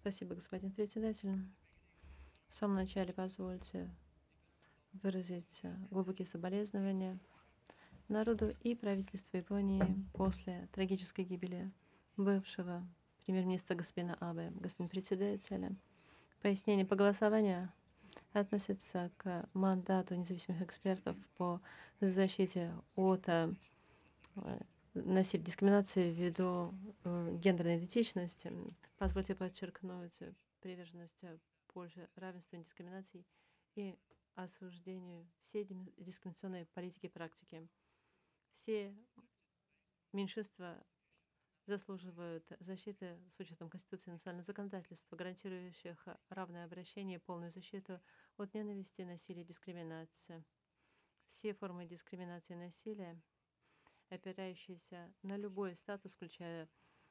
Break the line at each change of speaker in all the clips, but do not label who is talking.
Спасибо, господин председатель. В самом начале позвольте выразить глубокие соболезнования народу и правительству Японии после трагической гибели бывшего премьер-министра господина Абе. Господин председатель, пояснение по голосованию относится к мандату независимых экспертов по защите от насилия, дискриминации ввиду гендерной идентичности. Позвольте подчеркнуть приверженность Польши равенству и дискриминации и осуждению всей дискриминационной политики и практики. Все меньшинства заслуживают защиты с учетом Конституции и национального законодательства, гарантирующих равное обращение и полную защиту от ненависти, насилия и дискриминации. Все формы дискриминации и насилия, опирающиеся на любой статус, включая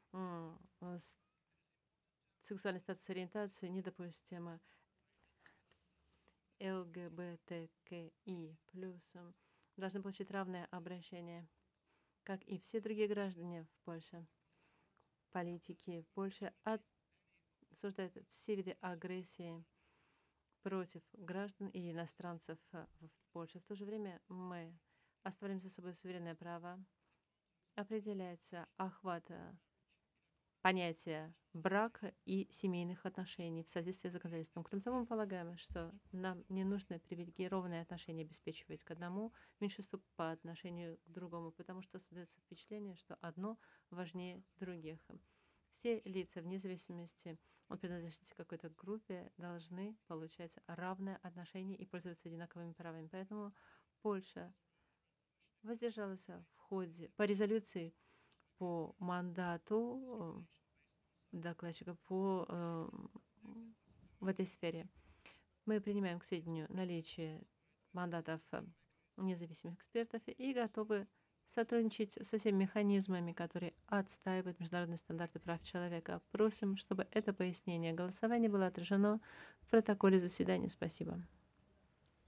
сексуальный статус, ориентацию, недопустимо. ЛГБТКИ плюсом должны получить равное обращение, как и все другие граждане в Польше. Политики в Польше осуждают все виды агрессии против граждан и иностранцев в Польше. В то же время мы оставляем за собой суверенное право определять охват понятия брака и семейных отношений в соответствии с законодательством. Кроме того, мы полагаем, что нам не нужно привилегированные отношения обеспечивать к одному меньшинству по отношению к другому, потому что создается впечатление, что одно важнее других. Все лица, вне зависимости от принадлежности к какой-то группе, должны получать равное отношение и пользоваться одинаковыми правами. Поэтому Польша воздержалась в ходе по резолюции по мандату докладчика в этой сфере. Мы принимаем к сведению наличие мандатов независимых экспертов и готовы сотрудничать со всеми механизмами, которые отстаивают международные стандарты прав человека. Просим, чтобы это пояснение голосования было отражено в протоколе заседания. Спасибо.